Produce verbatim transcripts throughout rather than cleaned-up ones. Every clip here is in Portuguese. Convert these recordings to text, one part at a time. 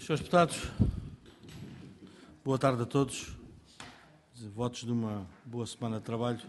senhores Deputados, boa tarde a todos. Votos de uma boa semana de trabalho.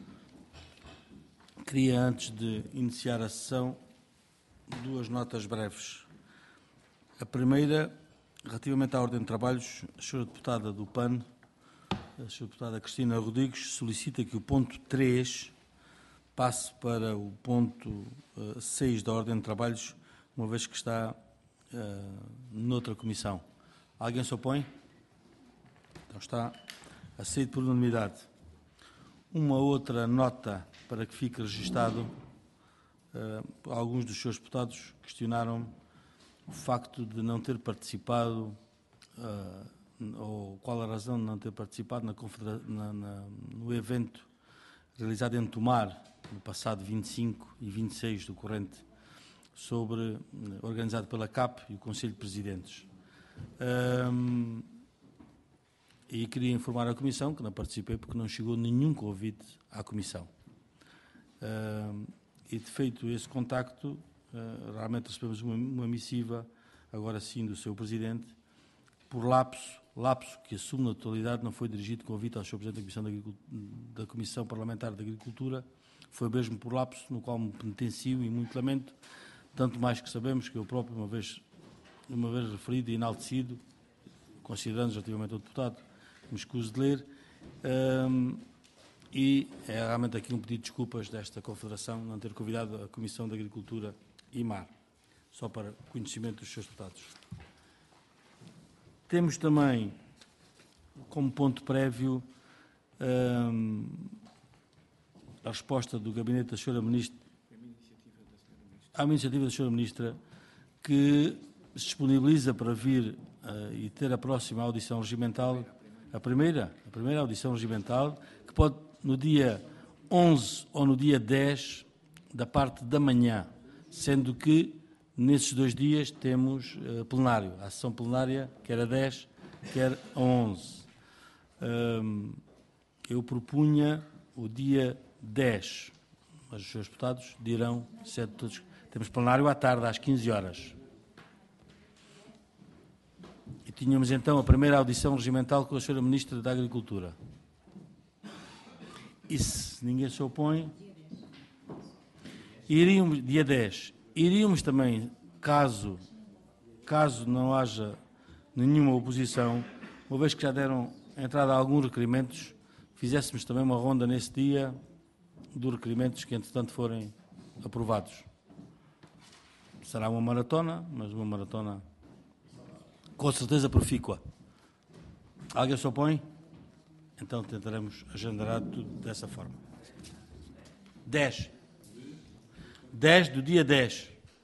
Queria, antes de iniciar a sessão, duas notas breves. A primeira, relativamente à ordem de trabalhos, a senhora Deputada do P A N, a senhora Deputada Cristina Rodrigues, solicita que o ponto três passe para o ponto uh, seis da ordem de trabalhos, uma vez que está uh, noutra comissão. Alguém se opõe? Então está aceito por unanimidade. Uma outra nota para que fique registado, uh, alguns dos senhores deputados questionaram o facto de não ter participado, uh, ou qual a razão de não ter participado na, na, na, no evento realizado em Tomar, no passado vinte e cinco e vinte e seis do corrente, sobre, organizado pela C A P e o Conselho de Presidentes. Um, e queria informar a Comissão que não participei porque não chegou nenhum convite à Comissão. Um, e, de feito esse contacto, uh, realmente recebemos uma, uma missiva, agora sim, do seu Presidente, por lapso, lapso que assume na totalidade, não foi dirigido convite ao senhor Presidente da Comissão, da Comissão Parlamentar de Agricultura, foi mesmo por lapso, no qual me penitencio e muito lamento, tanto mais que sabemos que eu próprio, uma vez, uma vez referido e enaltecido, considerando relativamente ao deputado, me escuso de ler, um, e é realmente aqui um pedido de desculpas desta Confederação não ter convidado a Comissão de Agricultura e Mar, só para conhecimento dos seus deputados. Temos também, como ponto prévio, um, a resposta do Gabinete da senhora Ministra, à iniciativa da senhora Ministra, que se disponibiliza para vir uh, e ter a próxima audição regimental, a primeira, a primeira audição regimental, que pode no dia onze ou no dia dez da parte da manhã, sendo que nesses dois dias temos uh, plenário, a sessão plenária, quer a dez, quer a onze. Um, eu propunha o dia dez, mas os senhores deputados dirão se é de todos. Temos plenário à tarde, às quinze horas. E tínhamos então a primeira audição regimental com a senhora Ministra da Agricultura. E se ninguém se opõe, iríamos, dia dez, iríamos também, caso, caso não haja nenhuma oposição, uma vez que já deram entrada a alguns requerimentos, fizéssemos também uma ronda nesse dia dos requerimentos que, entretanto, forem aprovados. Será uma maratona, mas uma maratona com certeza profícua. Alguém se opõe? Então tentaremos agendar tudo dessa forma. dez. dez do dia dez.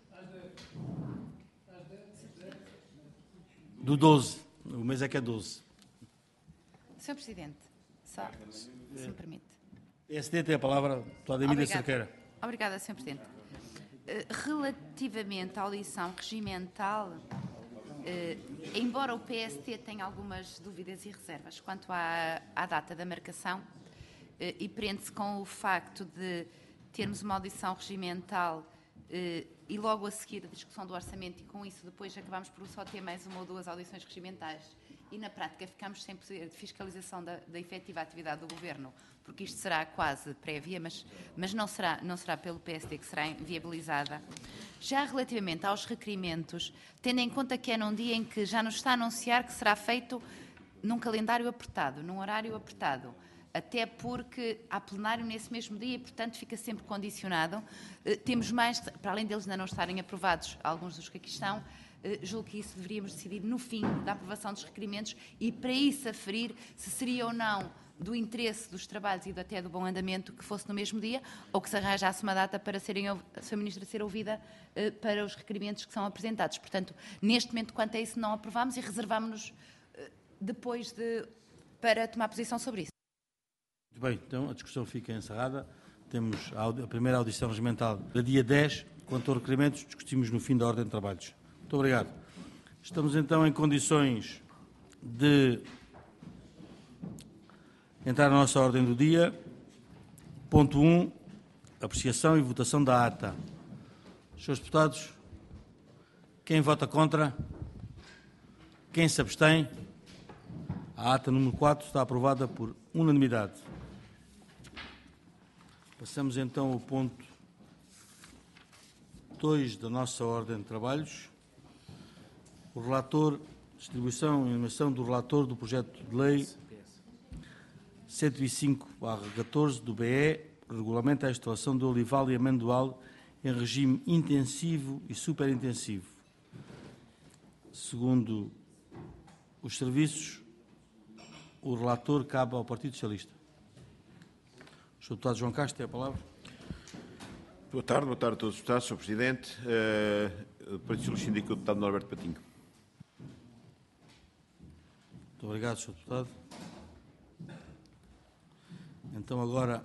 Do doze. O mês é que é doze. senhor Presidente, só, se me permite. P S D tem a palavra, deputada Emília Cerqueira. Obrigada, senhor Presidente. Relativamente à audição regimental, embora o P S D tenha algumas dúvidas e reservas quanto à, à data da marcação, e prende-se com o facto de termos uma audição regimental e logo a seguir a discussão do orçamento, e com isso depois acabamos por só ter mais uma ou duas audições regimentais, e na prática ficamos sem poder de fiscalização da, da efetiva atividade do Governo, porque isto será quase prévia, mas, mas não, será, não será pelo P S D que será viabilizada. Já relativamente aos requerimentos, tendo em conta que é num dia em que já nos está a anunciar que será feito num calendário apertado, num horário apertado, até porque há plenário nesse mesmo dia e, portanto, fica sempre condicionado. Temos mais, para além deles ainda não estarem aprovados, alguns dos que aqui estão, julgo que isso deveríamos decidir no fim da aprovação dos requerimentos e, para isso, aferir se seria ou não do interesse dos trabalhos e até do bom andamento que fosse no mesmo dia, ou que se arranjasse uma data para serem, a senhora Ministra ser ouvida eh, para os requerimentos que são apresentados. Portanto, neste momento, quanto a isso, não aprovamos e reservámos-nos eh, depois de, para tomar posição sobre isso. Muito bem, então a discussão fica encerrada. Temos a, a primeira audição regimental da dia dez, quanto aos requerimentos, discutimos no fim da ordem de trabalhos. Muito obrigado. Estamos então em condições de entrar na nossa ordem do dia. Ponto um, apreciação e votação da ata. Senhores deputados, quem vota contra? Quem se abstém? A ata número quatro está aprovada por unanimidade. Passamos então ao ponto dois da nossa ordem de trabalhos. O relator, distribuição e animação do relator do projeto de lei cento e cinco barra catorze do B E, regulamenta a instalação de olival e amendoal em regime intensivo e superintensivo. Segundo os serviços, o relator cabe ao Partido Socialista. O senhor Deputado João Castro tem a palavra. Boa tarde, boa tarde a todos os deputados, senhor Presidente. Uh, o Partido Socialista indica o deputado Norberto Patinho. Muito obrigado, senhor Deputado. Então agora,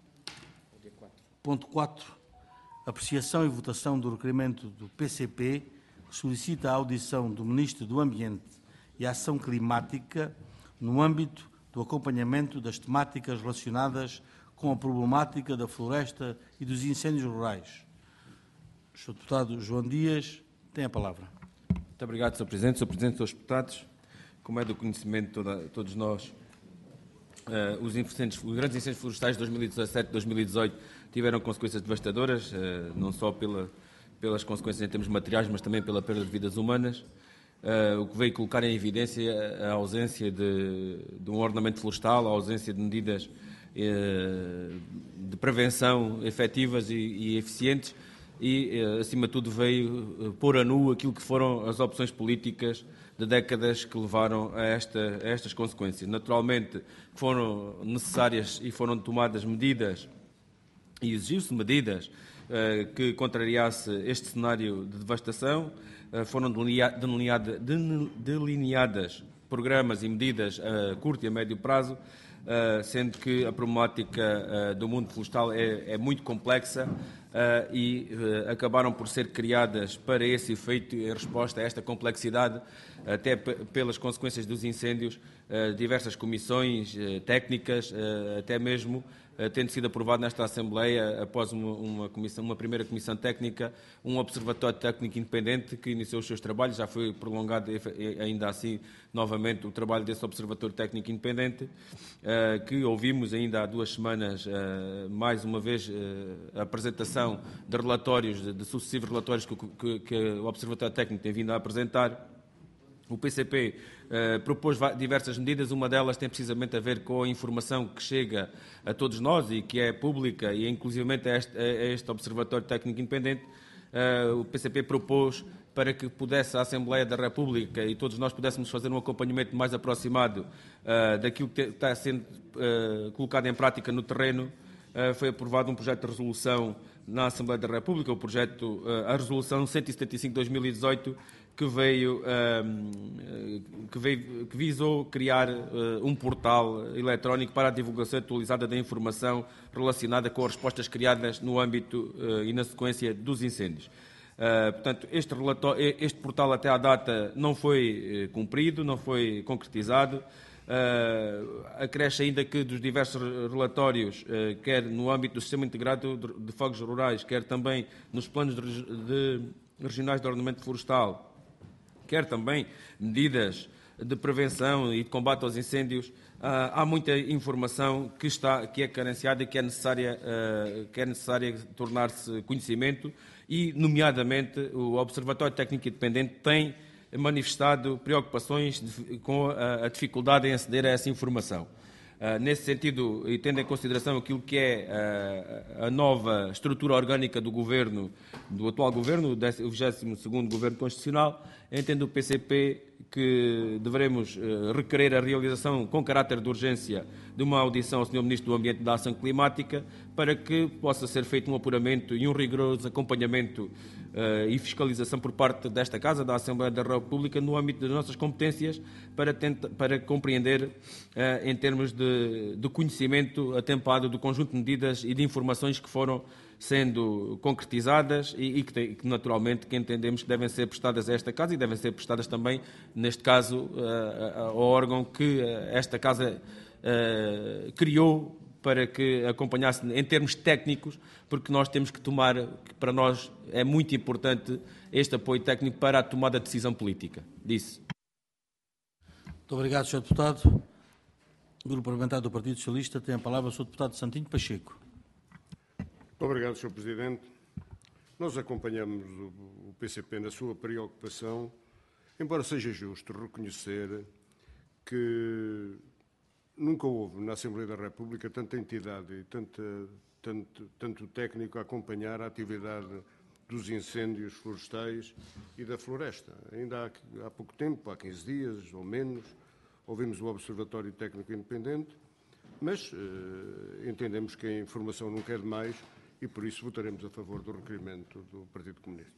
ponto quatro, apreciação e votação do requerimento do P C P, que solicita a audição do Ministro do Ambiente e Ação Climática no âmbito do acompanhamento das temáticas relacionadas com a problemática da floresta e dos incêndios rurais. O senhor Deputado João Dias tem a palavra. Muito obrigado, senhor Presidente. senhor Presidente, senhores deputados, como é do conhecimento de toda, todos nós, Uh, os, incêndios, os grandes incêndios florestais de dois mil e dezassete e dois mil e dezoito tiveram consequências devastadoras, uh, não só pela, pelas consequências em termos materiais, mas também pela perda de vidas humanas, uh, o que veio colocar em evidência a ausência de, de um ordenamento florestal, a ausência de medidas uh, de prevenção efetivas e, e eficientes e, uh, acima de tudo, veio uh, pôr a nu aquilo que foram as opções políticas de décadas que levaram a, esta, a estas consequências. Naturalmente, foram necessárias e foram tomadas medidas, e exigiu-se medidas uh, que contrariasse este cenário de devastação. Uh, foram delineada, delineadas programas e medidas a curto e a médio prazo, uh, sendo que a problemática uh, do mundo florestal é, é muito complexa uh, e uh, acabaram por ser criadas para esse efeito, em resposta a esta complexidade, até pelas consequências dos incêndios, diversas comissões técnicas, até mesmo tendo sido aprovado nesta Assembleia, após uma, uma, comissão, uma primeira comissão técnica, um observatório técnico independente que iniciou os seus trabalhos, já foi prolongado ainda assim novamente o trabalho desse observatório técnico independente, que ouvimos ainda há duas semanas, mais uma vez, a apresentação de relatórios, de sucessivos relatórios que, que, que o observatório técnico tem vindo a apresentar. O P C P uh, propôs diversas medidas, uma delas tem precisamente a ver com a informação que chega a todos nós e que é pública e inclusivamente a este, a este Observatório Técnico Independente. Uh, o P C P propôs para que pudesse a Assembleia da República e todos nós pudéssemos fazer um acompanhamento mais aproximado uh, daquilo que está sendo uh, colocado em prática no terreno. Uh, foi aprovado um projeto de resolução na Assembleia da República, o projeto, uh, a resolução cento e setenta e cinco de dois mil e dezoito, que veio, que, veio, que visou criar um portal eletrónico para a divulgação atualizada da informação relacionada com as respostas criadas no âmbito e na sequência dos incêndios. Portanto, este, relatório, este portal até à data não foi cumprido, não foi concretizado. Acresce ainda que dos diversos relatórios, quer no âmbito do Sistema Integrado de Fogos Rurais, quer também nos planos de, de, regionais de ordenamento florestal, quer também medidas de prevenção e de combate aos incêndios, há muita informação que, está, que é carenciada e que é necessária, que é necessária tornar-se conhecimento e, nomeadamente, o Observatório Técnico Independente tem manifestado preocupações com a dificuldade em aceder a essa informação. Nesse sentido, e tendo em consideração aquilo que é a nova estrutura orgânica do governo, do atual governo, o vigésimo segundo Governo Constitucional, entende o P C P que devemos requerer a realização com caráter de urgência de uma audição ao senhor Ministro do Ambiente e da Ação Climática para que possa ser feito um apuramento e um rigoroso acompanhamento uh, e fiscalização por parte desta Casa, da Assembleia da República, no âmbito das nossas competências, para, tenta, para compreender, uh, em termos de, de conhecimento atempado do conjunto de medidas e de informações que foram sendo concretizadas e, e que, tem, que, naturalmente, que entendemos que devem ser prestadas a esta Casa e devem ser prestadas também, neste caso, uh, ao órgão que esta Casa uh, criou para que acompanhasse em termos técnicos, porque nós temos que tomar, que para nós é muito importante este apoio técnico para a tomada de decisão política. Disse. Muito obrigado, senhor Deputado. O Grupo Parlamentar do Partido Socialista tem a palavra o senhor Deputado Santinho Pacheco. Muito obrigado, senhor Presidente. Nós acompanhamos o P C P na sua preocupação, embora seja justo reconhecer que nunca houve na Assembleia da República tanta entidade e tanta, tanto, tanto técnico a acompanhar a atividade dos incêndios florestais e da floresta. Ainda há, há pouco tempo, há quinze dias ou menos, ouvimos o Observatório Técnico Independente, mas eh, entendemos que a informação nunca é demais e por isso votaremos a favor do requerimento do Partido Comunista.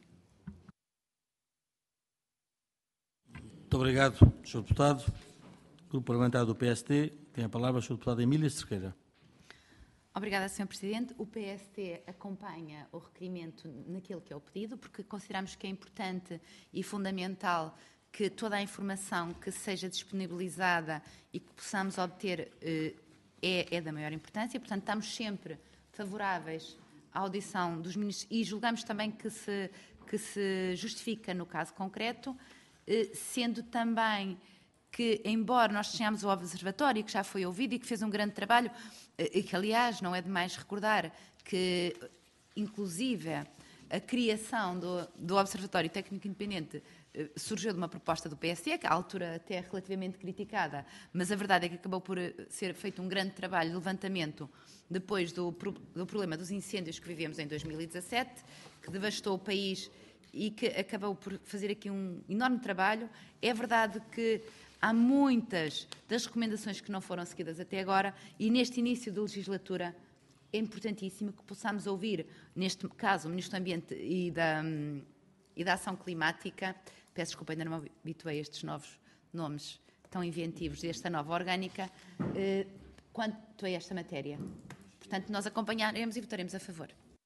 Muito obrigado, senhor Deputado. O Grupo Parlamentar do P S T tem a palavra o senhor Deputado Emília Cerqueira. Obrigada, senhor Presidente. O P S T acompanha o requerimento naquilo que é o pedido, porque consideramos que é importante e fundamental que toda a informação que seja disponibilizada e que possamos obter eh, é, é da maior importância. Portanto, estamos sempre favoráveis à audição dos ministros e julgamos também que se, que se justifica no caso concreto, eh, sendo também que, embora nós tenhamos o Observatório, que já foi ouvido e que fez um grande trabalho, e que, aliás, não é demais recordar que, inclusive, a criação do, do Observatório Técnico Independente surgiu de uma proposta do P S T, que à altura até é relativamente criticada, mas a verdade é que acabou por ser feito um grande trabalho de levantamento depois do, do problema dos incêndios que vivemos em dois mil e dezassete, que devastou o país e que acabou por fazer aqui um enorme trabalho. É verdade que há muitas das recomendações que não foram seguidas até agora e neste início de legislatura é importantíssimo que possamos ouvir, neste caso, o Ministro do Ambiente e da, e da Ação Climática. Peço desculpa, ainda não me habituei a estes novos nomes tão inventivos desta nova orgânica, eh, quanto a esta matéria. Portanto, nós acompanharemos e votaremos a favor.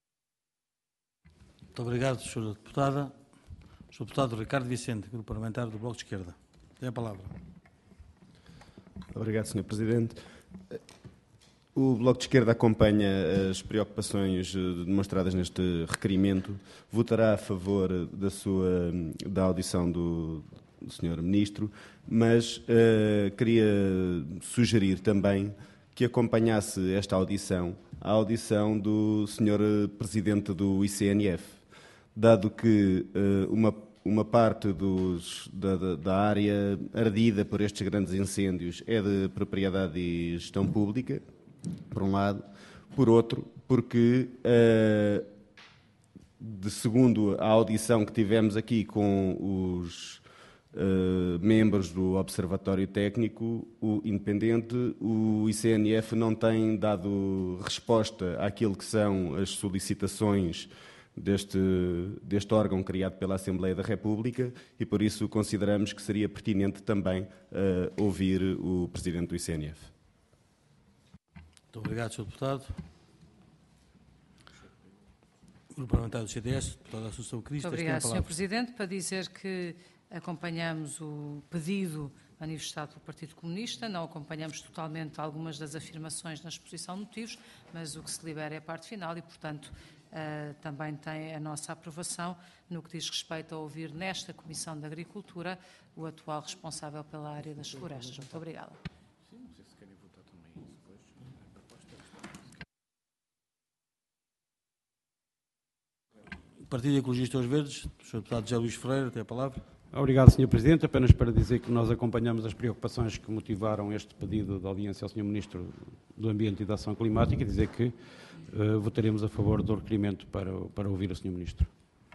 Muito obrigado, senhora Deputada. O senhor Deputado Ricardo Vicente, Grupo Parlamentar do Bloco de Esquerda. Tem a palavra. Obrigado, senhor Presidente. O Bloco de Esquerda acompanha as preocupações demonstradas neste requerimento, votará a favor da, sua, da audição do, do senhor Ministro, mas uh, queria sugerir também que acompanhasse esta audição a audição do senhor Presidente do I C N F, dado que uh, uma Uma parte dos, da, da área ardida por estes grandes incêndios é de propriedade e gestão pública, por um lado. Por outro, porque, uh, de segundo a audição que tivemos aqui com os uh, membros do Observatório Técnico o Independente, o I C N F não tem dado resposta àquilo que são as solicitações Deste, deste órgão criado pela Assembleia da República e, por isso, consideramos que seria pertinente também uh, ouvir o Presidente do I C N F. Muito obrigado, senhor Deputado. O Grupo Parlamentar do C D S, Deputada Assunção Cristas. Muito obrigado, senhor Presidente. Para dizer que acompanhamos o pedido manifestado pelo Partido Comunista, não acompanhamos totalmente algumas das afirmações na exposição de motivos, mas o que se libera é a parte final e, portanto, Uh, também tem a nossa aprovação no que diz respeito a ouvir nesta Comissão de Agricultura o atual responsável pela área das florestas. Muito obrigada. Partido Ecologista aos Verdes, o senhor Deputado José Luís Ferreira, tem a palavra. Obrigado, senhor Presidente. Apenas para dizer que nós acompanhamos as preocupações que motivaram este pedido de audiência ao senhor Ministro do Ambiente e da Ação Climática e dizer que uh, votaremos a favor do requerimento para, para ouvir o senhor Ministro.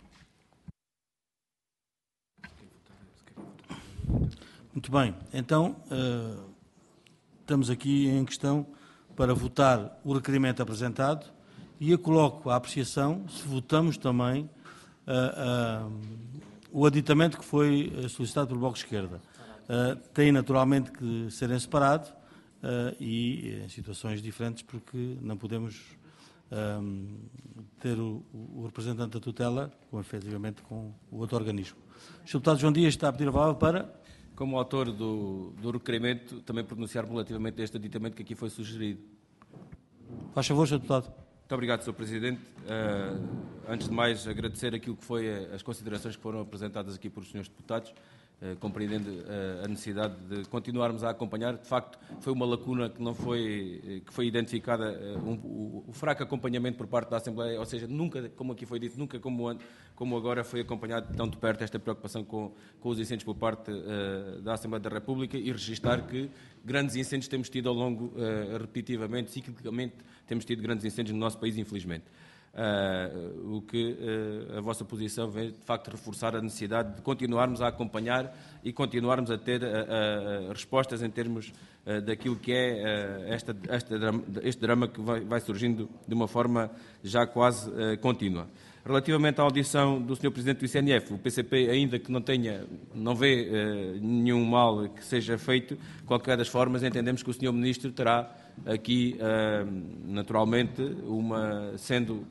Muito bem. Então, uh, estamos aqui em questão para votar o requerimento apresentado e eu coloco à apreciação se votamos também uh, uh, o aditamento que foi solicitado pelo Bloco de Esquerda. Uh, tem naturalmente que ser em separado uh, e em situações diferentes porque não podemos um, ter o, o representante da tutela com, efetivamente com o outro organismo. O senhor Deputado João Dias está a pedir a palavra para... Como autor do, do requerimento, também pronunciar-me relativamente a este aditamento que aqui foi sugerido. Faz favor, senhor Deputado. Muito obrigado, senhor Presidente. Uh, antes de mais, agradecer aquilo que foi as considerações que foram apresentadas aqui por senhores deputados. Uh, compreendendo uh, a necessidade de continuarmos a acompanhar. De facto, foi uma lacuna que não foi, que foi identificada, uh, um, o, o fraco acompanhamento por parte da Assembleia, ou seja, nunca, como aqui foi dito, nunca como, como agora foi acompanhado tão de perto esta preocupação com, com os incêndios por parte uh, da Assembleia da República, e registar que grandes incêndios temos tido ao longo, uh, repetitivamente, ciclicamente, temos tido grandes incêndios no nosso país, infelizmente. Uh, o que uh, a vossa posição vem, de facto, reforçar a necessidade de continuarmos a acompanhar e continuarmos a ter uh, uh, respostas em termos uh, daquilo que é uh, esta, esta drama, este drama que vai, vai surgindo de uma forma já quase uh, contínua. Relativamente à audição do senhor Presidente do I C N F, o P C P, ainda que não tenha, não vê uh, nenhum mal que seja feito, de qualquer das formas, entendemos que o senhor Ministro terá aqui, naturalmente, uma, sendo,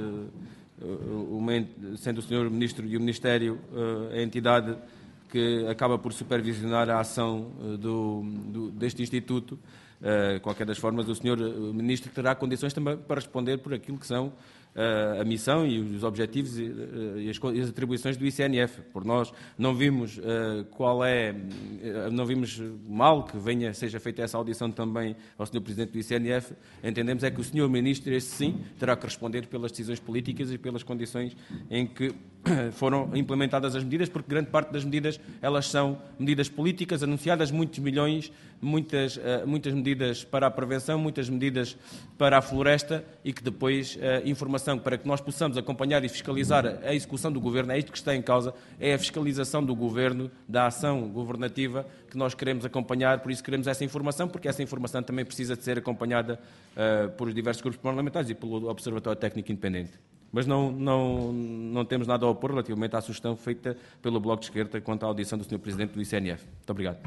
uma, sendo o senhor Ministro e o Ministério a entidade que acaba por supervisionar a ação do, do, deste Instituto, de qualquer das formas, o senhor Ministro terá condições também para responder por aquilo que são a missão e os objetivos e as atribuições do I C N F. Por nós não vimos qual é, não vimos mal que venha, seja feita essa audição também ao senhor Presidente do I C N F. Entendemos é que o senhor Ministro, esse sim, terá que responder pelas decisões políticas e pelas condições em que foram implementadas as medidas, porque grande parte das medidas, elas são medidas políticas anunciadas, muitos milhões, muitas, muitas medidas para a prevenção, muitas medidas para a floresta, e que depois a informação para que nós possamos acompanhar e fiscalizar a execução do Governo, é isto que está em causa, é a fiscalização do Governo, da ação governativa que nós queremos acompanhar, por isso queremos essa informação, porque essa informação também precisa de ser acompanhada uh, por diversos grupos parlamentares e pelo Observatório Técnico Independente. Mas não, não, não temos nada a opor relativamente à sugestão feita pelo Bloco de Esquerda quanto à audição do senhor Presidente do I C N F. Muito obrigado.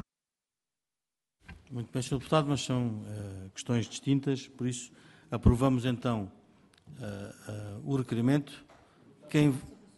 Muito bem, senhor Deputado, mas são uh, questões distintas, por isso aprovamos então uh, uh, o requerimento. Quem...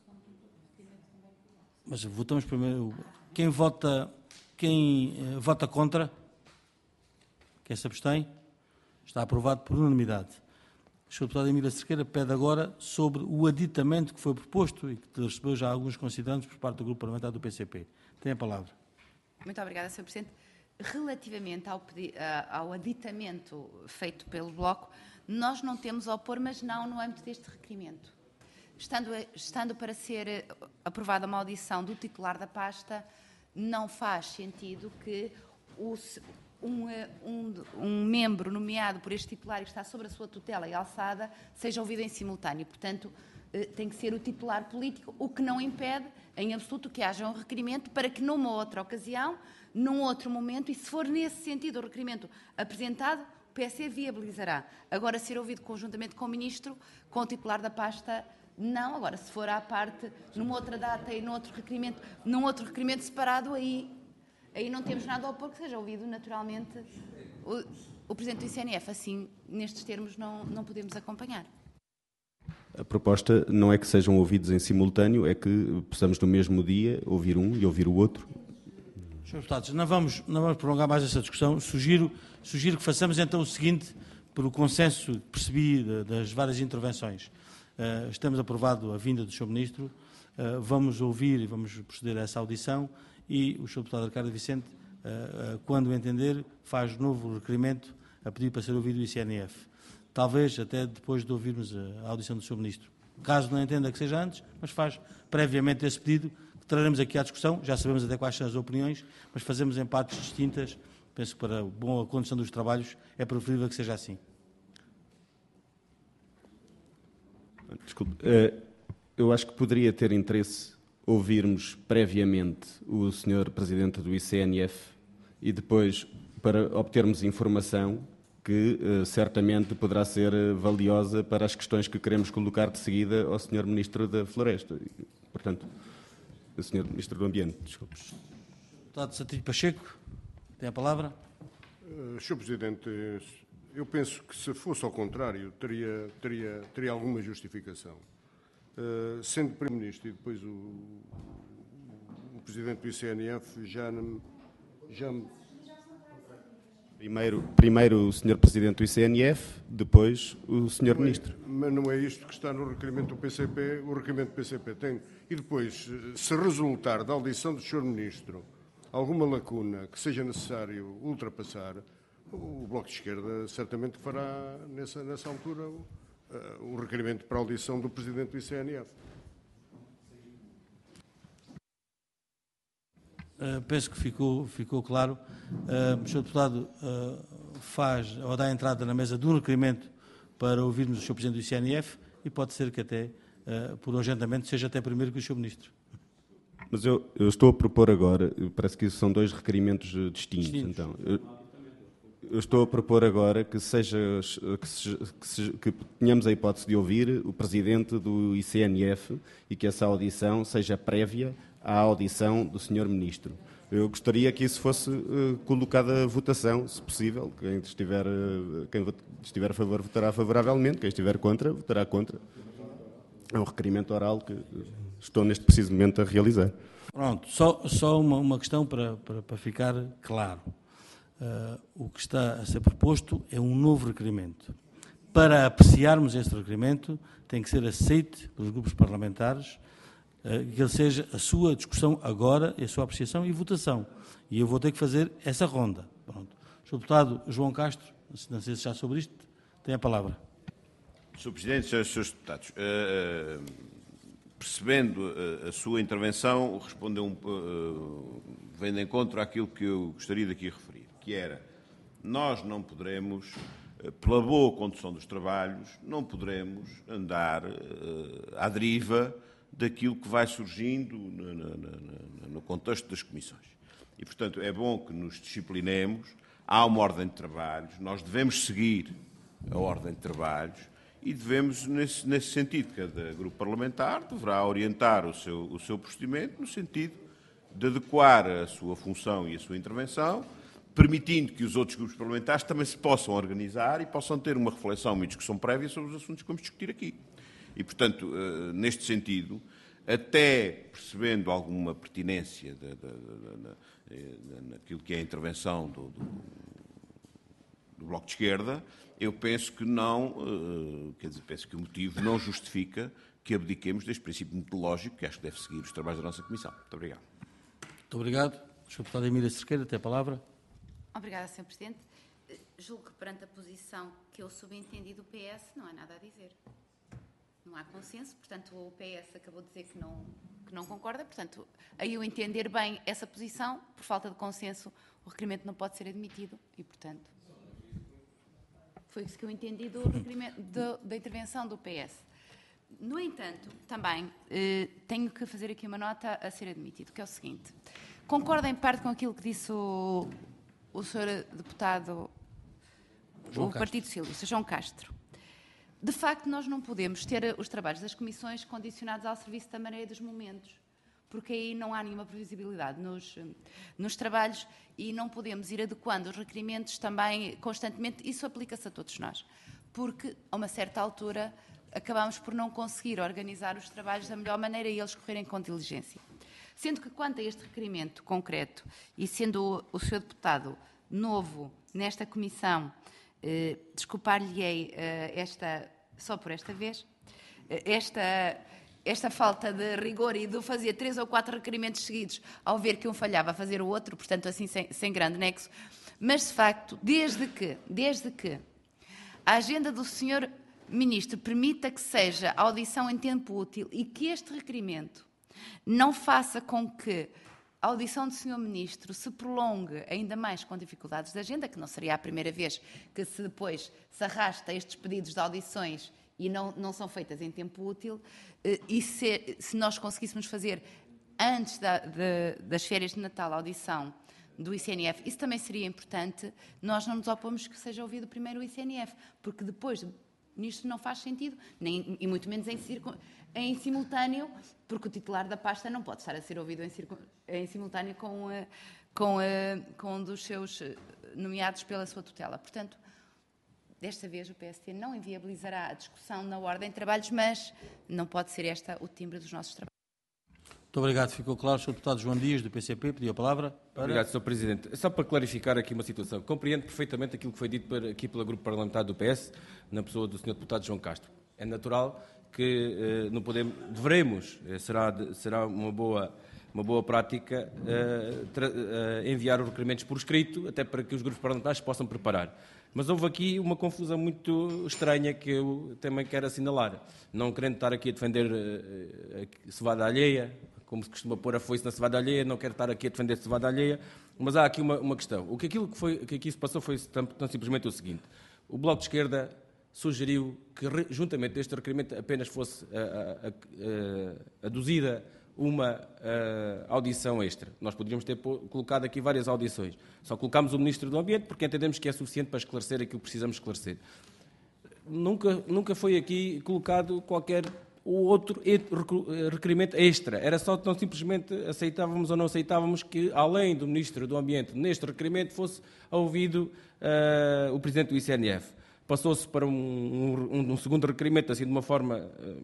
Mas votamos primeiro. Quem vota, quem uh, vota contra? Quem se abstém? Está aprovado por unanimidade. O senhor Deputado Emília Cerqueira pede agora sobre o aditamento que foi proposto e que recebeu já alguns considerantes por parte do Grupo Parlamentar do P C P. Tem a palavra. Muito obrigada, senhor Presidente. Relativamente ao, ao aditamento feito pelo Bloco, nós não temos a opor, mas não no âmbito deste requerimento. Estando, estando para ser aprovada uma audição do titular da pasta, não faz sentido que o... Um, um, um membro nomeado por este titular e que está sobre a sua tutela e alçada seja ouvido em simultâneo. Portanto, tem que ser o titular político, o que não impede, em absoluto, que haja um requerimento para que, numa outra ocasião, num outro momento, e se for nesse sentido o requerimento apresentado, o P S E viabilizará. Agora, ser ouvido conjuntamente com o Ministro, com o titular da pasta, não. Agora, se for à parte, numa outra data e num outro requerimento, num outro requerimento separado, aí... Aí não temos nada a opor que seja ouvido, naturalmente, o, o Presidente do I C N F. Assim, nestes termos, não, não podemos acompanhar. A proposta não é que sejam ouvidos em simultâneo, é que possamos no mesmo dia ouvir um e ouvir o outro. senhores Deputados, não vamos, não vamos prolongar mais essa discussão. Sugiro, sugiro que façamos então o seguinte, por o consenso que percebi de, das várias intervenções. Uh, estamos aprovado a vinda do senhor Ministro, uh, vamos ouvir e vamos proceder a essa audição. E o senhor Deputado Ricardo Vicente, quando entender, faz novo requerimento a pedir para ser ouvido o I C N F. Talvez até depois de ouvirmos a audição do senhor Ministro. Caso não entenda que seja antes, mas faz previamente esse pedido, que traremos aqui à discussão, já sabemos até quais são as opiniões, mas fazemos em partes distintas. Penso que para a boa condução dos trabalhos é preferível que seja assim. Desculpe, eu acho que poderia ter interesse ouvirmos previamente o senhor Presidente do I C N F e depois para obtermos informação que uh, certamente poderá ser uh, valiosa para as questões que queremos colocar de seguida ao senhor Ministro da Floresta. Portanto, o senhor Ministro do Ambiente, desculpe. Deputado Santilho Pacheco, tem a palavra. Uh, senhor Presidente, eu penso que se fosse ao contrário, teria, teria, teria alguma justificação. Uh, sendo Primeiro-Ministro e depois o, o Presidente do I C N F já, já me... Primeiro, primeiro o senhor Presidente do I C N F, depois o senhor não é, Ministro. Mas não é isto que está no requerimento do P C P. O requerimento do P C P tem. E depois, se resultar da audição do senhor Ministro alguma lacuna que seja necessário ultrapassar, o Bloco de Esquerda certamente fará, nessa, nessa altura, o, uh, o requerimento para a audição do Presidente do I C N F. Uh, penso que ficou, ficou claro. Uh, o senhor Deputado uh, faz, ou dá entrada na mesa de um requerimento para ouvirmos o senhor Presidente do I C N F e pode ser que até, uh, por agendamento, seja até primeiro que o senhor Ministro. Mas eu, eu estou a propor agora, parece que são dois requerimentos distintos. distintos. Então, eu, eu estou a propor agora que, seja, que, se, que, se, que tenhamos a hipótese de ouvir o Presidente do I C N F e que essa audição seja prévia à audição do senhor Ministro. Eu gostaria que isso fosse uh, colocado à votação, se possível. Quem estiver, uh, quem estiver a favor votará favoravelmente, quem estiver contra votará contra. É um requerimento oral que estou neste preciso momento a realizar. Pronto, só, só uma, uma questão para, para, para ficar claro. Uh, o que está a ser proposto é um novo requerimento. Para apreciarmos este requerimento, tem que ser aceite pelos grupos parlamentares, uh, que ele seja a sua discussão agora, a sua apreciação e votação. E eu vou ter que fazer essa ronda. Pronto. senhor Deputado João Castro, não sei se já sobre isto, tem a palavra. senhor Presidente, senhores Deputados, uh, uh, percebendo uh, a sua intervenção, respondeu um, uh, vem de encontro àquilo que eu gostaria daqui a referir, que era, nós não poderemos, uh, pela boa condução dos trabalhos, não poderemos andar uh, à deriva daquilo que vai surgindo no, no, no, no contexto das comissões. E, portanto, é bom que nos disciplinemos, há uma ordem de trabalhos, nós devemos seguir a ordem de trabalhos, e devemos, nesse, nesse sentido, cada grupo parlamentar deverá orientar o seu, o seu procedimento no sentido de adequar a sua função e a sua intervenção, permitindo que os outros grupos parlamentares também se possam organizar e possam ter uma reflexão e uma discussão prévia sobre os assuntos que vamos discutir aqui. E, portanto, neste sentido, até percebendo alguma pertinência da, da, da, da, naquilo que é a intervenção do, do, do Bloco de Esquerda, eu penso que não, quer dizer, penso que o motivo não justifica que abdiquemos deste princípio metodológico que acho que deve seguir os trabalhos da nossa Comissão. Muito obrigado. Muito obrigado. senhor Deputado Emília Cerqueira, tem a palavra. Obrigada, senhor Presidente. Julgo que perante a posição que eu subentendi do P S não há nada a dizer. Não há consenso, portanto o P S acabou de dizer que não, que não concorda, portanto, aí eu entender bem essa posição, por falta de consenso, o requerimento não pode ser admitido e, portanto, foi isso que eu entendi do requerimento, do, da intervenção do P S. No entanto, também eh, tenho que fazer aqui uma nota a ser admitido, que é o seguinte. Concordo em parte com aquilo que disse o, o senhor deputado do Partido Socialista, João Castro. De facto, nós não podemos ter os trabalhos das comissões condicionados ao serviço da maré dos momentos, porque aí não há nenhuma previsibilidade nos, nos trabalhos e não podemos ir adequando os requerimentos também constantemente. Isso aplica-se a todos nós, porque a uma certa altura acabamos por não conseguir organizar os trabalhos da melhor maneira e eles correrem com diligência. Sendo que, quanto a este requerimento concreto, e sendo o, o senhor deputado novo nesta comissão, eh, desculpar-lhe-ei eh, esta, só por esta vez, eh, esta... esta falta de rigor e de fazer três ou quatro requerimentos seguidos ao ver que um falhava a fazer o outro, portanto, assim, sem, sem grande nexo. Mas, de facto, desde que, desde que a agenda do senhor Ministro permita que seja audição em tempo útil e que este requerimento não faça com que a audição do senhor Ministro se prolongue ainda mais com dificuldades de agenda, que não seria a primeira vez que se depois se arrasta estes pedidos de audições e não, não são feitas em tempo útil, e se, se nós conseguíssemos fazer antes da, de, das férias de Natal a audição do I C N F, isso também seria importante. Nós não nos opomos que seja ouvido primeiro o I C N F, porque depois nisto não faz sentido, nem, e muito menos em, circo, em simultâneo, porque o titular da pasta não pode estar a ser ouvido em, circo, em simultâneo com, com, com um dos seus nomeados pela sua tutela. Portanto, desta vez o P S T não inviabilizará a discussão na ordem de trabalhos, mas não pode ser esta o timbre dos nossos trabalhos. Muito obrigado. Ficou claro. O senhor Deputado João Dias, do P C P, pediu a palavra. Para... Obrigado, senhor Presidente. Só para clarificar aqui uma situação. Compreendo perfeitamente aquilo que foi dito por, aqui pelo Grupo Parlamentar do P S, na pessoa do senhor Deputado João Castro. É natural que eh, não podemos, devemos, eh, será, será uma boa uma boa prática uh, tra, uh, enviar os requerimentos por escrito, até para que os grupos parlamentares possam preparar. Mas houve aqui uma confusão muito estranha que eu também quero assinalar. Não querendo estar aqui a defender uh, a cevada alheia, como se costuma pôr a foice na cevada alheia, não quero estar aqui a defender a cevada alheia, mas há aqui uma, uma questão. O que aquilo que, foi, que aqui se passou foi tão, tão simplesmente o seguinte. O Bloco de Esquerda sugeriu que, juntamente deste requerimento, apenas fosse a, a, a, aduzida uma uh, audição extra. Nós poderíamos ter colocado aqui várias audições. Só colocámos o Ministro do Ambiente porque entendemos que é suficiente para esclarecer aquilo que precisamos esclarecer. Nunca, nunca foi aqui colocado qualquer outro requerimento extra. Era só tão simplesmente aceitávamos ou não aceitávamos que, além do Ministro do Ambiente, neste requerimento fosse ouvido uh, o Presidente do I C N F. Passou-se para um, um, um segundo requerimento, assim, de uma forma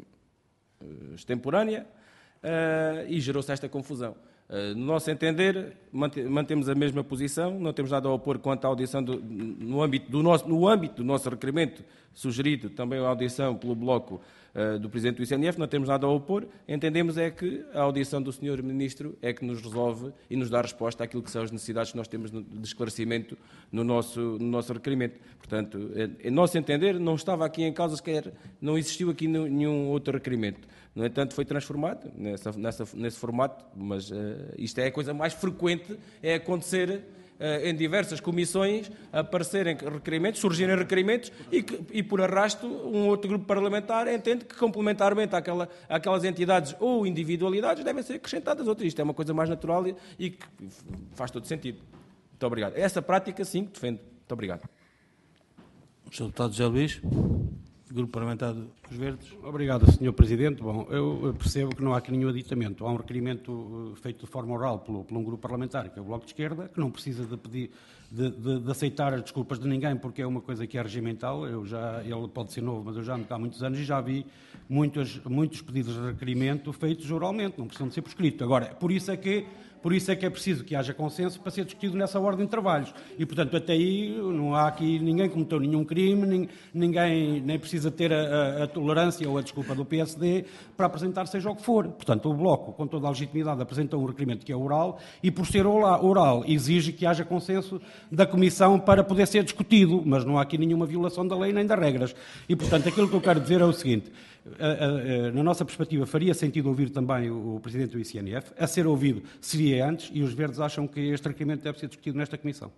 uh, extemporânea, uh, e gerou-se esta confusão. Uh, no nosso entender, mantemos a mesma posição, não temos nada a opor quanto à audição do, no, âmbito do nosso, no âmbito do nosso requerimento, sugerido também a audição pelo Bloco uh, do Presidente do I C N F, não temos nada a opor. Entendemos é que a audição do senhor Ministro é que nos resolve e nos dá resposta àquilo que são as necessidades que nós temos de esclarecimento no nosso, no nosso requerimento. Portanto, em nosso entender, não estava aqui em causa sequer, não existiu aqui nenhum outro requerimento. No entanto, foi transformado nessa, nessa, nesse formato, mas uh, isto é a coisa mais frequente, é acontecer uh, em diversas comissões, aparecerem requerimentos, surgirem requerimentos e, que, e por arrasto, um outro grupo parlamentar entende que complementarmente àquela, àquelas entidades ou individualidades devem ser acrescentadas outras. Isto é uma coisa mais natural e, e que faz todo sentido. Muito obrigado. Essa prática, sim, que defendo. Muito obrigado. senhor Deputado José Luís. Grupo Parlamentar dos Verdes. Obrigado, senhor Presidente. Bom, eu percebo que não há aqui nenhum aditamento. Há um requerimento feito de forma oral por, por um grupo parlamentar, que é o Bloco de Esquerda, que não precisa de pedir, de, de, de aceitar as desculpas de ninguém, porque é uma coisa que é regimental. Eu já, ele pode ser novo, mas eu já ando cá há muitos anos e já vi muitos, muitos pedidos de requerimento feitos oralmente, não precisam de ser por escrito. Agora, por isso é que Por isso é que é preciso que haja consenso para ser discutido nessa ordem de trabalhos. E, portanto, até aí não há aqui ninguém que cometeu nenhum crime, ninguém nem precisa ter a, a, a tolerância ou a desculpa do P S D para apresentar seja o que for. Portanto, o Bloco, com toda a legitimidade, apresenta um requerimento que é oral e, por ser oral, exige que haja consenso da Comissão para poder ser discutido. Mas não há aqui nenhuma violação da lei nem das regras. E, portanto, aquilo que eu quero dizer é o seguinte. Na nossa perspectiva, faria sentido ouvir também o Presidente do I C N F. A ser ouvido seria antes e os Verdes acham que este requerimento deve ser discutido nesta Comissão.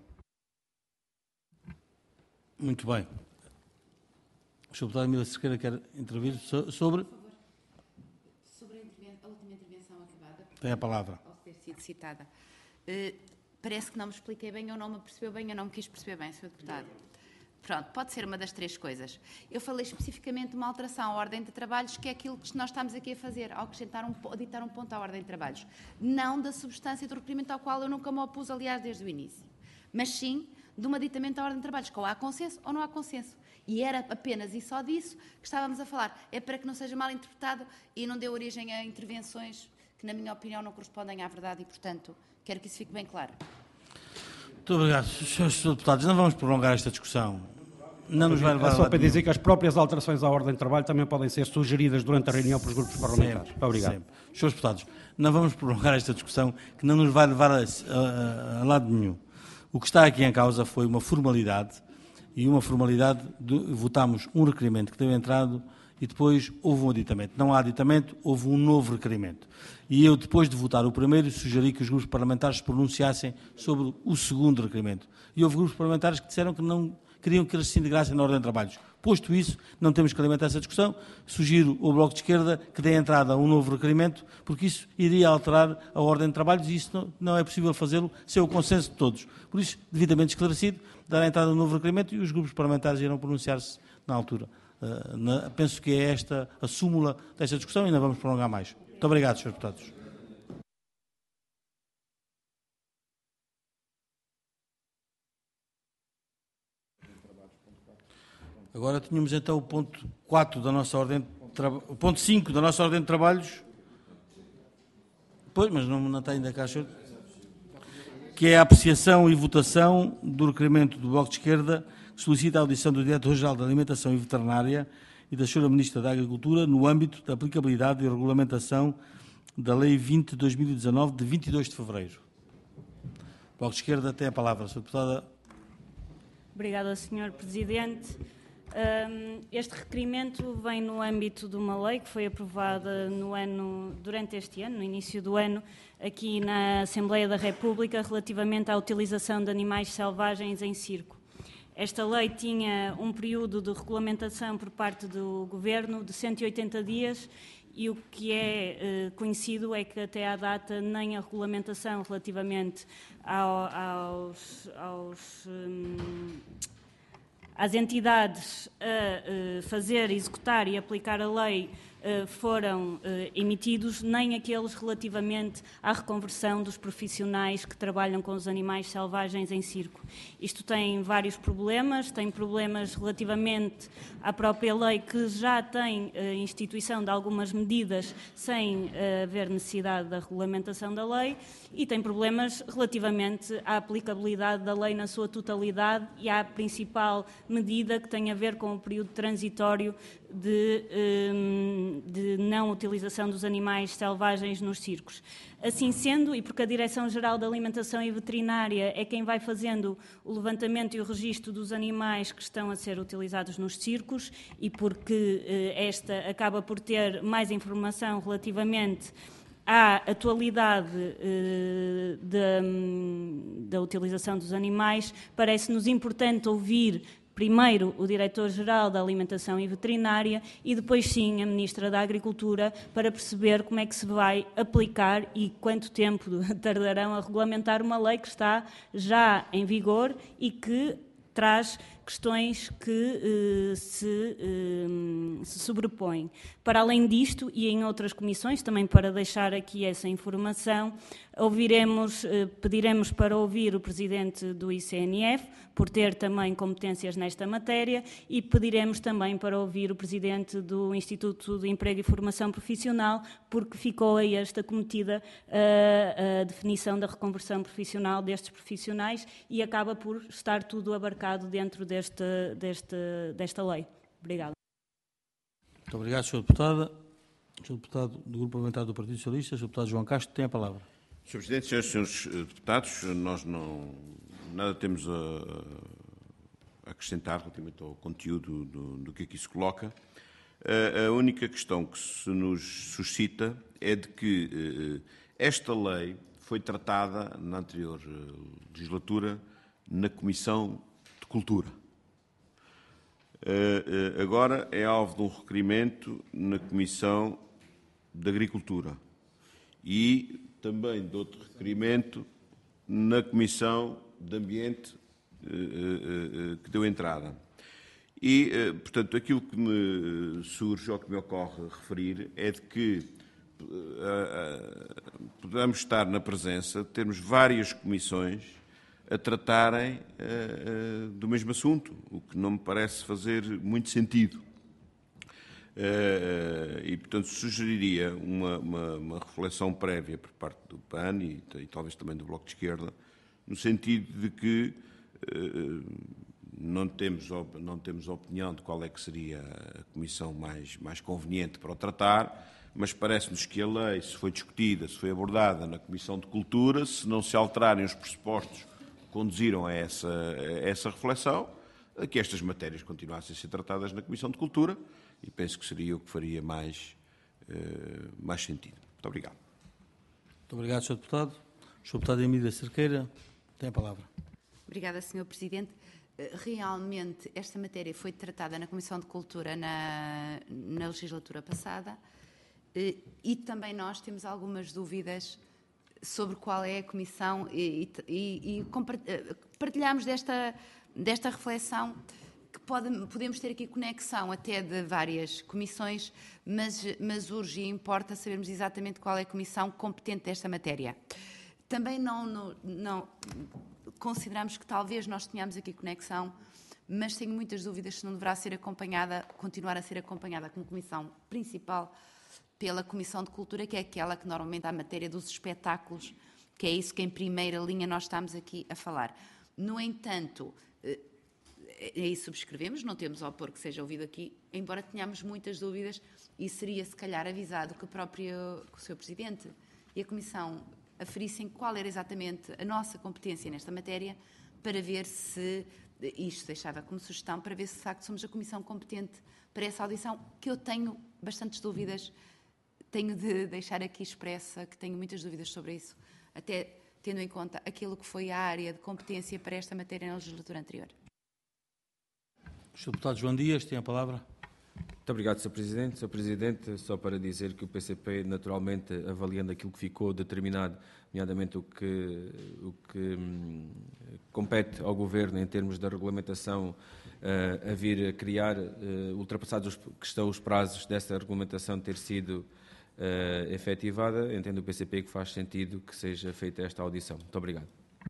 Muito bem. O senhor Deputado Emília Cerqueira quer intervir sobre... Sobre a última intervenção acabada. Tem a palavra. Ao ter sido citada. Uh, parece que não me expliquei bem ou não me percebeu bem ou não me quis perceber bem, senhor Deputado. Pronto, pode ser uma das três coisas. Eu falei especificamente de uma alteração à ordem de trabalhos, que é aquilo que nós estamos aqui a fazer, ao acrescentar um, aditar um ponto à ordem de trabalhos. Não da substância do requerimento ao qual eu nunca me opus, aliás, desde o início. Mas sim de um aditamento à ordem de trabalhos, que ou há consenso ou não há consenso. E era apenas e só disso que estávamos a falar. É para que não seja mal interpretado e não dê origem a intervenções que, na minha opinião, não correspondem à verdade e, portanto, quero que isso fique bem claro. Muito obrigado. Senhores Deputados, não vamos prolongar esta discussão. Não nos vai levar é só para dizer que as próprias alterações à ordem de trabalho também podem ser sugeridas durante a reunião pelos grupos parlamentares. Sempre, obrigado. Sempre. Senhores Deputados, não vamos prolongar esta discussão que não nos vai levar a, a, a lado nenhum. O que está aqui em causa foi uma formalidade e uma formalidade, de, votámos um requerimento que teve entrado e depois houve um aditamento. Não há aditamento, houve um novo requerimento. E eu, depois de votar o primeiro, sugeri que os grupos parlamentares se pronunciassem sobre o segundo requerimento. E houve grupos parlamentares que disseram que não queriam que eles se integrassem na ordem de trabalhos. Posto isso, não temos que alimentar essa discussão. Sugiro ao Bloco de Esquerda que dê entrada a um novo requerimento, porque isso iria alterar a ordem de trabalhos e isso não, não é possível fazê-lo sem o consenso de todos. Por isso, devidamente esclarecido, dar entrada a um novo requerimento e os grupos parlamentares irão pronunciar-se na altura. Uh, na, penso que é esta a súmula desta discussão e não vamos prolongar mais. Muito obrigado, senhores Deputados. Agora tínhamos então o ponto quatro da nossa ordem de trabalhos, o ponto cinco da nossa ordem de trabalhos. Pois, mas não, não está ainda cá, senhor. Que é a apreciação e votação do requerimento do Bloco de Esquerda que solicita a audição do Diretor-Geral da Alimentação e Veterinária e da senhora Ministra da Agricultura no âmbito da aplicabilidade e regulamentação da Lei vinte de dois mil e dezanove, de vinte e dois de fevereiro. O Bloco de Esquerda tem a palavra. senhora Deputada. Obrigada, senhor Presidente. Este requerimento vem no âmbito de uma lei que foi aprovada no ano, durante este ano, no início do ano, aqui na Assembleia da República, relativamente à utilização de animais selvagens em circo. Esta lei tinha um período de regulamentação por parte do Governo de cento e oitenta dias e o que é eh, conhecido é que até à data nem a regulamentação relativamente ao, aos... aos hum, às entidades a uh, fazer, executar e aplicar a lei uh, foram uh, emitidos, nem aqueles relativamente à reconversão dos profissionais que trabalham com os animais selvagens em circo. Isto tem vários problemas, tem problemas relativamente à própria lei, que já tem uh, instituição de algumas medidas sem uh, haver necessidade da regulamentação da lei, e tem problemas relativamente à aplicabilidade da lei na sua totalidade e à principal medida que tem a ver com o período transitório de, de não utilização dos animais selvagens nos circos. Assim sendo, e porque a Direção-Geral da Alimentação e Veterinária é quem vai fazendo o levantamento e o registro dos animais que estão a ser utilizados nos circos, e porque eh, esta acaba por ter mais informação relativamente à atualidade eh, da, da utilização dos animais, parece-nos importante ouvir primeiro o Diretor-Geral da Alimentação e Veterinária e depois sim a Ministra da Agricultura, para perceber como é que se vai aplicar e quanto tempo tardarão a regulamentar uma lei que está já em vigor e que traz questões que eh, se, eh, se sobrepõem. Para além disto, e em outras comissões, também para deixar aqui essa informação, ouviremos, eh, pediremos para ouvir o Presidente do I C N F, por ter também competências nesta matéria, e pediremos também para ouvir o Presidente do Instituto de Emprego e Formação Profissional, porque ficou a esta cometida a, a definição da reconversão profissional destes profissionais e acaba por estar tudo abarcado dentro deste, deste, desta lei. Obrigada. Muito obrigado, senhora Deputada. senhor Deputado do Grupo Parlamentar do Partido Socialista, senhor Deputado João Castro, tem a palavra. senhor Presidente, senhores e senhores deputados, nós não nada temos a, a acrescentar relativamente ao conteúdo do, do que aqui se coloca. A, a única questão que se nos suscita é de que eh, esta lei foi tratada na anterior legislatura na Comissão de Cultura. Uh, uh, agora é alvo de um requerimento na Comissão de Agricultura e também de outro requerimento na Comissão de Ambiente uh, uh, uh, que deu entrada. E, uh, portanto, aquilo que me surge ou que me ocorre referir é de que uh, uh, podemos estar na presença de termos várias comissões a tratarem uh, uh, do mesmo assunto, o que não me parece fazer muito sentido. Uh, e, portanto, sugeriria uma, uma, uma reflexão prévia por parte do P A N e, e talvez também do Bloco de Esquerda, no sentido de que uh, não temos, não temos opinião de qual é que seria a comissão mais, mais conveniente para o tratar, mas parece-nos que a lei, se foi discutida, se foi abordada na Comissão de Cultura, se não se alterarem os pressupostos conduziram a essa, a essa reflexão, a que estas matérias continuassem a ser tratadas na Comissão de Cultura, e penso que seria o que faria mais, uh, mais sentido. Muito obrigado. Muito obrigado, senhor Deputado. senhor Deputado Emília Cerqueira, tem a palavra. Obrigada, senhor Presidente. Realmente, esta matéria foi tratada na Comissão de Cultura na, na legislatura passada e também nós temos algumas dúvidas sobre qual é a comissão e, e, e partilhamos desta, desta reflexão que pode, podemos ter aqui conexão até de várias comissões, mas, mas urge e importa sabermos exatamente qual é a comissão competente desta matéria. Também não, não, não consideramos que talvez nós tenhamos aqui conexão, mas tenho muitas dúvidas se não deverá ser acompanhada, continuar a ser acompanhada como comissão principal pela Comissão de Cultura, que é aquela que normalmente há a matéria dos espetáculos, que é isso que em primeira linha nós estamos aqui a falar. No entanto, aí subscrevemos, não temos a opor que seja ouvido aqui, embora tenhamos muitas dúvidas, e seria se calhar avisado que o próprio que o senhor Presidente e a Comissão aferissem qual era exatamente a nossa competência nesta matéria, para ver se, isto deixava como sugestão, para ver se de facto somos a Comissão competente para essa audição, que eu tenho bastantes dúvidas, tenho de deixar aqui expressa que tenho muitas dúvidas sobre isso, até tendo em conta aquilo que foi a área de competência para esta matéria na legislatura anterior. O senhor Deputado João Dias tem a palavra. Muito obrigado, senhor Presidente. senhor Presidente, só para dizer que o P C P, naturalmente, avaliando aquilo que ficou determinado, nomeadamente o que, o que hum, compete ao Governo em termos da regulamentação uh, a vir a criar, uh, ultrapassados os, que estão os prazos dessa regulamentação ter sido uh, efetivada, entendo o P C P que faz sentido que seja feita esta audição. Muito obrigado.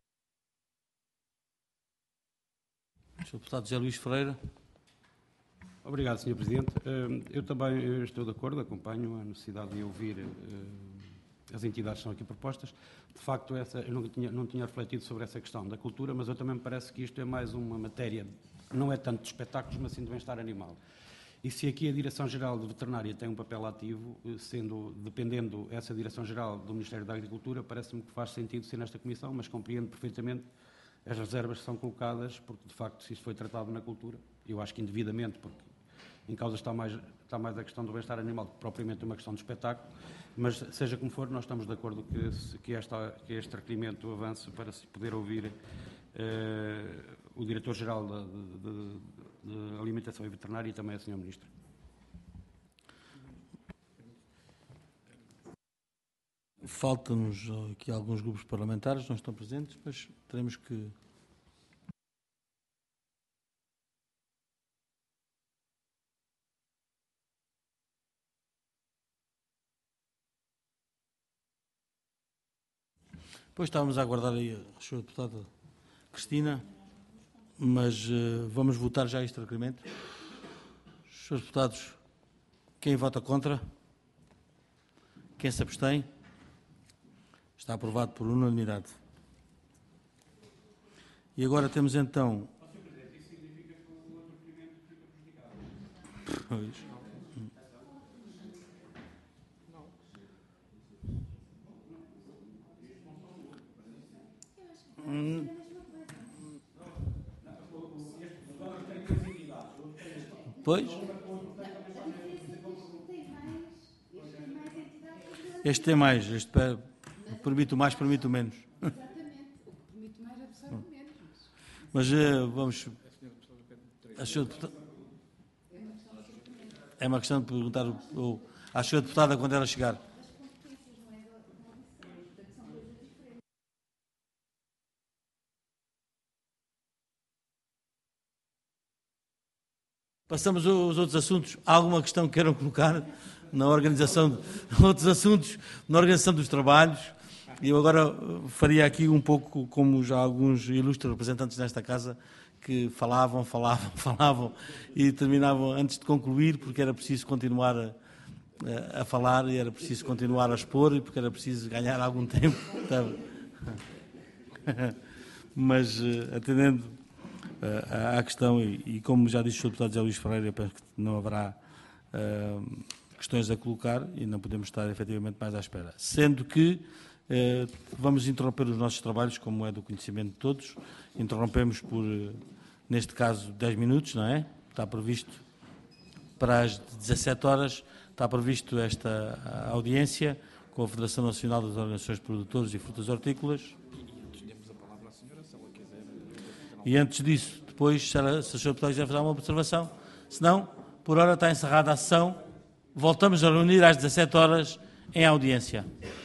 O senhor Deputado José Luís Ferreira. Obrigado, senhor Presidente. Eu também estou de acordo, acompanho a necessidade de ouvir as entidades que são aqui propostas. De facto, essa, eu não tinha, não tinha refletido sobre essa questão da cultura, mas eu também me parece que isto é mais uma matéria, não é tanto de espetáculos, mas sim de bem-estar animal. E se aqui a Direção-Geral de Veterinária tem um papel ativo, sendo, dependendo essa Direção-Geral do Ministério da Agricultura, parece-me que faz sentido ser nesta Comissão, mas compreendo perfeitamente as reservas que são colocadas, porque de facto se isso foi tratado na cultura, eu acho que indevidamente, porque em causa está mais, está mais a questão do bem-estar animal que propriamente uma questão de espetáculo, mas seja como for, nós estamos de acordo que, que, esta, que este requerimento avance para se poder ouvir eh, o Diretor-Geral de, de, de Alimentação e Veterinária e também a senhora Ministra. Faltam-nos aqui alguns grupos parlamentares, não estão presentes, mas teremos que... Depois estávamos a aguardar aí a senhora Deputada Cristina, mas uh, vamos votar já este requerimento. senhores Deputados, quem vota contra? Quem se abstém? Está aprovado por unanimidade. E agora temos então... Isso significa que o outro requerimento fica prejudicado? Pois. Hum. Pois? Este tem mais, este permite o mais, permite o menos. Exatamente, o que permite mais absorve o menos. Mas uh, vamos... A senhora deputada... É uma questão de perguntar à senhora Deputada quando ela chegar. Passamos aos outros assuntos. Há alguma questão que queiram colocar na organização, de, outros assuntos, na organização dos trabalhos? E eu agora faria aqui um pouco, como já alguns ilustres representantes nesta casa, que falavam, falavam, falavam e terminavam antes de concluir, porque era preciso continuar a, a falar e era preciso continuar a expor e porque era preciso ganhar algum tempo. Mas, atendendo à questão, e, e como já disse o senhor Deputado José Luís Ferreira, eu penso que não haverá uh, questões a colocar e não podemos estar efetivamente mais à espera. Sendo que uh, vamos interromper os nossos trabalhos, como é do conhecimento de todos. Interrompemos por, uh, neste caso, dez minutos, não é? Está previsto para as dezassete horas, está previsto esta audiência com a Federação Nacional das Organizações de Produtores e Frutas Hortícolas. E antes disso, depois, se a senhora Deputada quiser fazer uma observação, se não, por hora está encerrada a sessão. Voltamos a reunir às dezassete horas em audiência.